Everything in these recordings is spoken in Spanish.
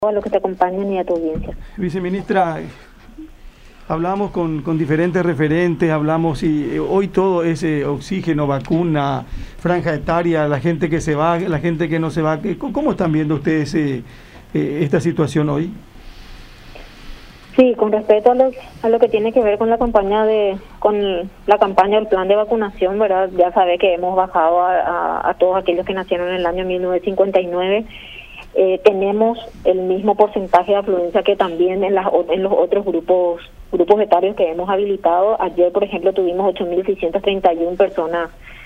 a los que te acompañan y a tu audiencia. Viceministra, hablamos con diferentes referentes, hablamos y hoy todo es oxígeno, vacuna, franja etaria, la gente que se va, la gente que no se va. ¿Cómo están viendo ustedes esta situación hoy? Sí, con respecto a lo que tiene que ver con la campaña del plan de vacunación, ¿verdad? Ya sabe que hemos bajado a todos aquellos que nacieron en el año 1959. Tenemos el mismo porcentaje de afluencia que también en los otros grupos etarios que hemos habilitado. Ayer, por ejemplo, tuvimos 8.631 personas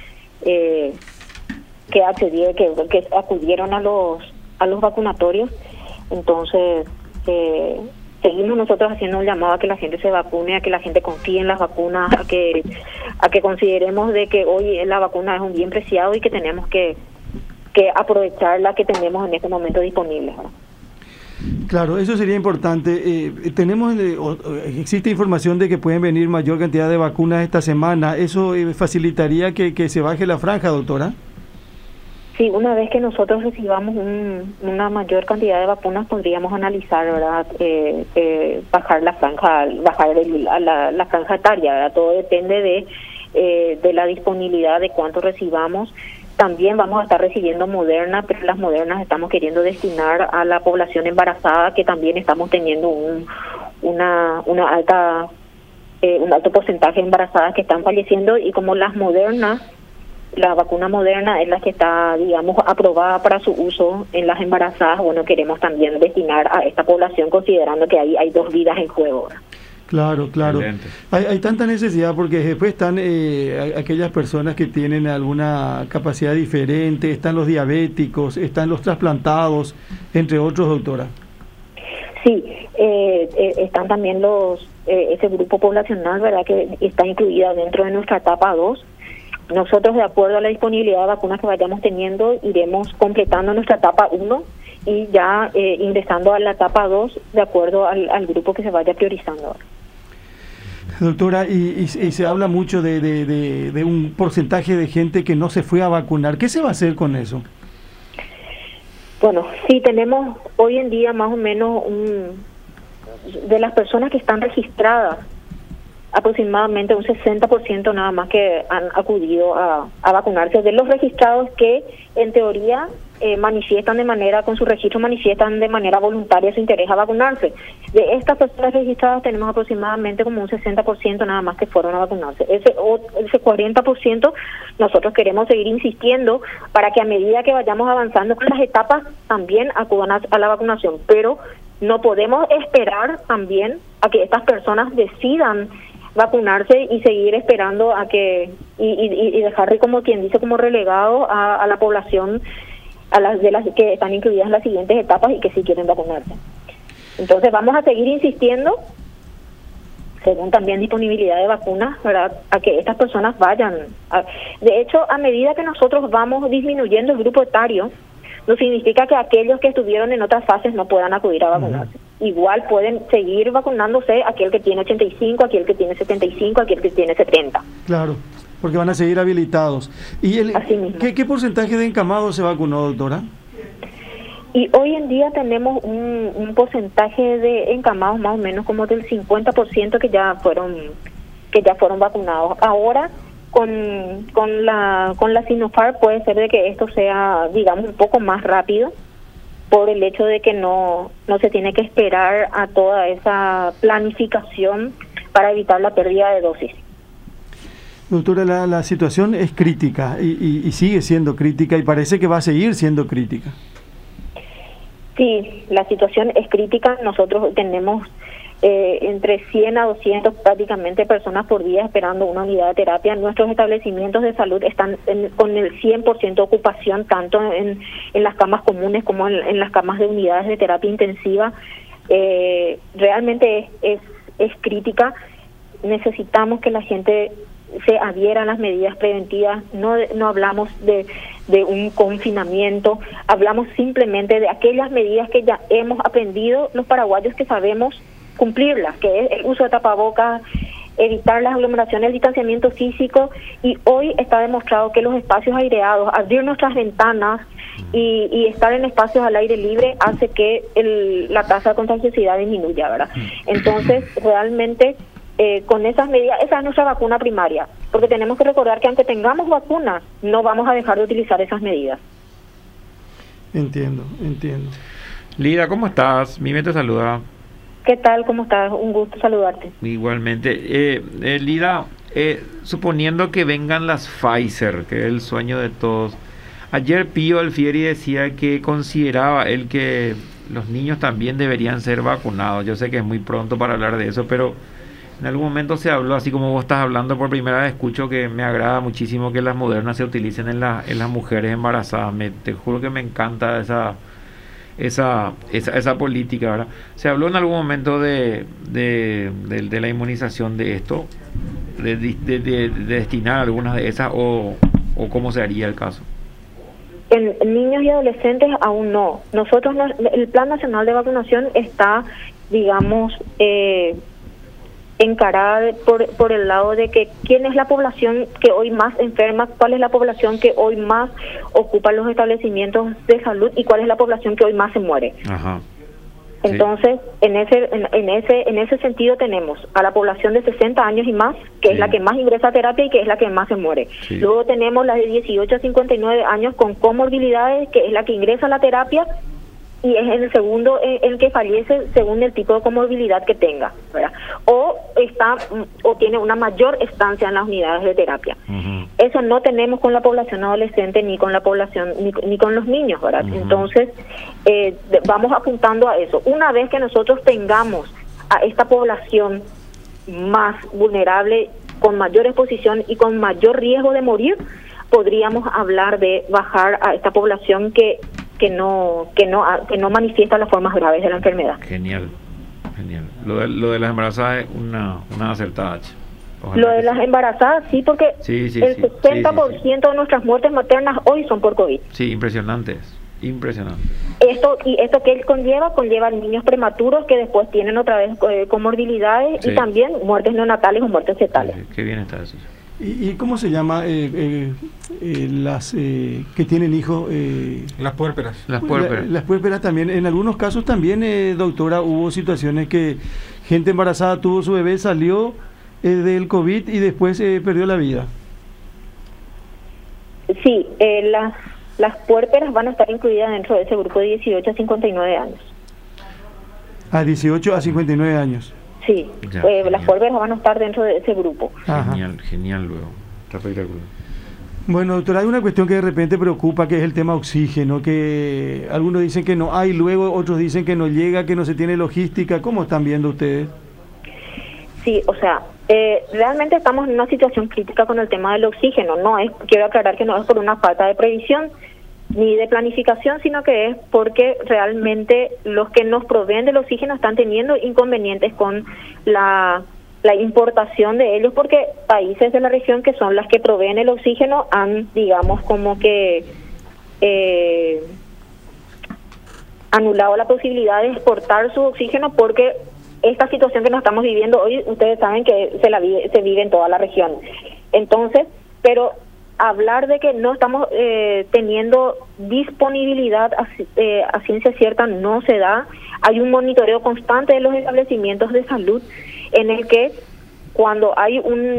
que acudieron a los vacunatorios. Entonces, seguimos nosotros haciendo un llamado a que la gente se vacune, a que la gente confíe en las vacunas, a que consideremos de que hoy la vacuna es un bien preciado y que tenemos que aprovechar la que tenemos en este momento disponible, ¿verdad? Claro, eso sería importante. Existe información de que pueden venir mayor cantidad de vacunas esta semana. ¿Eso facilitaría que se baje la franja, doctora? Sí, una vez que nosotros recibamos una mayor cantidad de vacunas, podríamos analizar, ¿verdad? Bajar la franja, la franja etaria, ¿verdad? Todo depende de la disponibilidad de cuánto recibamos. También vamos a estar recibiendo Moderna, pero las Modernas estamos queriendo destinar a la población embarazada, que también estamos teniendo un alto porcentaje de embarazadas que están falleciendo, y como la vacuna Moderna es la que está, digamos, aprobada para su uso en las embarazadas, bueno, queremos también destinar a esta población, considerando que hay dos vidas en juego, ¿verdad? Claro. Hay tanta necesidad porque después están aquellas personas que tienen alguna capacidad diferente, están los diabéticos, están los trasplantados, entre otros, doctora. Sí, están también ese grupo poblacional, ¿verdad?, que está incluida dentro de nuestra etapa 2. Nosotros, de acuerdo a la disponibilidad de vacunas que vayamos teniendo, iremos completando nuestra etapa 1 y ya ingresando a la etapa 2 de acuerdo al grupo que se vaya priorizando. Doctora, y se habla mucho de un porcentaje de gente que no se fue a vacunar. ¿Qué se va a hacer con eso? Bueno, sí, tenemos hoy en día más o menos de las personas que están registradas, aproximadamente un 60% nada más que han acudido a vacunarse. De los registrados que en teoría con su registro manifiestan de manera voluntaria su interés a vacunarse. De estas personas registradas tenemos aproximadamente como un 60% nada más que fueron a vacunarse. Ese 40% nosotros queremos seguir insistiendo para que a medida que vayamos avanzando con las etapas también acudan a la vacunación, pero no podemos esperar también a que estas personas decidan vacunarse y seguir esperando a que y dejar, como quien dice, como relegado a la población, de las que están incluidas en las siguientes etapas y que sí quieren vacunarse. Entonces vamos a seguir insistiendo, según también disponibilidad de vacunas, ¿verdad?, a que estas personas vayan. De hecho, a medida que nosotros vamos disminuyendo el grupo etario, no significa que aquellos que estuvieron en otras fases no puedan acudir a vacunarse. Igual pueden seguir vacunándose aquel que tiene 85, aquel que tiene 75, aquel que tiene 70. Claro, porque van a seguir habilitados. ¿Y qué porcentaje de encamados se vacunó, doctora? Y hoy en día tenemos un porcentaje de encamados más o menos como del 50% que ya fueron vacunados. Ahora con la Sinopharm puede ser de que esto sea, digamos, un poco más rápido, por el hecho de que no se tiene que esperar a toda esa planificación para evitar la pérdida de dosis. Doctora, la situación es crítica y sigue siendo crítica y parece que va a seguir siendo crítica. Sí, la situación es crítica. Nosotros tenemos entre 100 a 200 prácticamente personas por día esperando una unidad de terapia. Nuestros establecimientos de salud están con el 100% de ocupación, tanto en las camas comunes como en las camas de unidades de terapia intensiva. Realmente es crítica. Necesitamos que la gente se adhiera a las medidas preventivas. No hablamos de un confinamiento, hablamos simplemente de aquellas medidas que ya hemos aprendido los paraguayos, que sabemos cumplirlas, que es el uso de tapabocas, evitar las aglomeraciones, el distanciamiento físico, y hoy está demostrado que los espacios aireados, abrir nuestras ventanas y estar en espacios al aire libre hace que la tasa de contagiosidad disminuya, ¿verdad? Entonces, realmente, con esas medidas, esa es nuestra vacuna primaria, porque tenemos que recordar que aunque tengamos vacunas, no vamos a dejar de utilizar esas medidas. Entiendo. Lida, ¿cómo estás? Mime te saluda. ¿Qué tal? ¿Cómo estás? Un gusto saludarte. Igualmente. Lida, suponiendo que vengan las Pfizer, que es el sueño de todos. Ayer Pío Alfieri decía que consideraba él que los niños también deberían ser vacunados. Yo sé que es muy pronto para hablar de eso, pero en algún momento se habló, así como vos estás hablando por primera vez, escucho que me agrada muchísimo que las Modernas se utilicen en las mujeres embarazadas. Te juro que me encanta esa política, ¿verdad? Se habló en algún momento de la inmunización de esto, de destinar algunas de esas, o cómo se haría el caso. En niños y adolescentes aún no. Nosotros, el Plan Nacional de Vacunación está, digamos, encarada por el lado de que quién es la población que hoy más enferma, cuál es la población que hoy más ocupa los establecimientos de salud y cuál es la población que hoy más se muere. Ajá. Entonces, sí. en ese sentido tenemos a la población de 60 años y más, que es la que más ingresa a terapia y que es la que más se muere. Sí. Luego tenemos las de 18 a 59 años con comorbilidades, que es la que ingresa a la terapia, y es el segundo el que fallece según el tipo de comorbilidad que tenga, ¿verdad? O tiene una mayor estancia en las unidades de terapia. Uh-huh. Eso no tenemos con la población adolescente ni con la población ni con los niños, ¿verdad? Uh-huh. Entonces vamos apuntando a eso. Una vez que nosotros tengamos a esta población más vulnerable, con mayor exposición y con mayor riesgo de morir, podríamos hablar de bajar a esta población que no manifiesta las formas graves de la enfermedad. Genial. Lo de las embarazadas es una acertada. Ojalá lo de las embarazadas, sí, porque el 60% de nuestras muertes maternas hoy son por COVID. Sí, impresionante. Esto que conlleva niños prematuros que después tienen otra vez comorbilidades, sí. Y también muertes neonatales o muertes fetales. Qué bien está eso. ¿Y cómo se llama las que tienen hijos? Las puérperas. Las puérperas también. En algunos casos también, doctora, hubo situaciones que gente embarazada tuvo su bebé, salió del COVID y después perdió la vida. Sí, las puérperas van a estar incluidas dentro de ese grupo de 18 a 59 años. A 18 a 59 años. Sí, las puérperas van a estar dentro de ese grupo. Genial luego. Está espectacular. Bueno, doctora, hay una cuestión que de repente preocupa, que es el tema oxígeno, que algunos dicen que no hay, luego otros dicen que no llega, que no se tiene logística. ¿Cómo están viendo ustedes? Sí, o sea, realmente estamos en una situación crítica con el tema del oxígeno. Quiero aclarar que no es por una falta de previsión ni de planificación, sino que es porque realmente los que nos proveen del oxígeno están teniendo inconvenientes con la importación de ellos, porque países de la región que son las que proveen el oxígeno han, digamos, como que anulado la posibilidad de exportar su oxígeno, porque esta situación que nos estamos viviendo hoy, ustedes saben que se vive en toda la región. Entonces, pero hablar de que no estamos teniendo disponibilidad a ciencia cierta no se da. Hay un monitoreo constante de los establecimientos de salud en el que cuando hay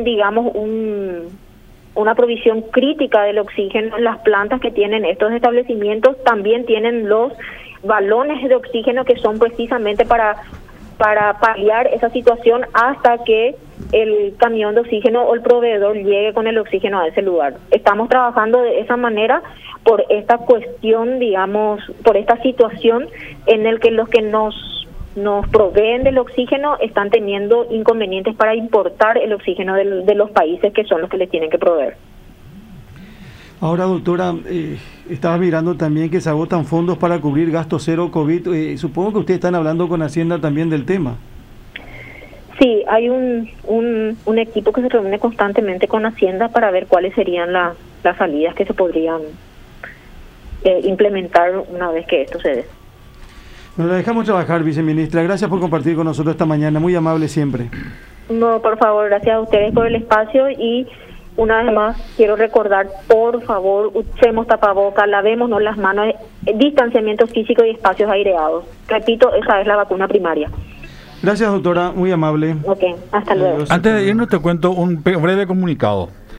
una provisión crítica del oxígeno, las plantas que tienen estos establecimientos también tienen los balones de oxígeno que son precisamente para paliar esa situación hasta que el camión de oxígeno o el proveedor llegue con el oxígeno a ese lugar. Estamos trabajando de esa manera por esta cuestión, digamos, por esta situación en el que los que nos proveen del oxígeno están teniendo inconvenientes para importar el oxígeno de los países que son los que les tienen que proveer. Ahora, doctora, estaba mirando también que se agotan fondos para cubrir gastos cero COVID. Supongo que ustedes están hablando con Hacienda también del tema. Sí, hay un equipo que se reúne constantemente con Hacienda para ver cuáles serían las salidas que se podrían implementar una vez que esto se dé. Nos la dejamos trabajar, viceministra. Gracias por compartir con nosotros esta mañana. Muy amable siempre. No, por favor, gracias a ustedes por el espacio y una vez más quiero recordar, por favor, usemos tapabocas, lavémonos las manos, distanciamiento físico y espacios aireados. Repito, esa es la vacuna primaria. Gracias, doctora, muy amable. Ok, hasta luego. Adiós. Antes de irnos te cuento un breve comunicado.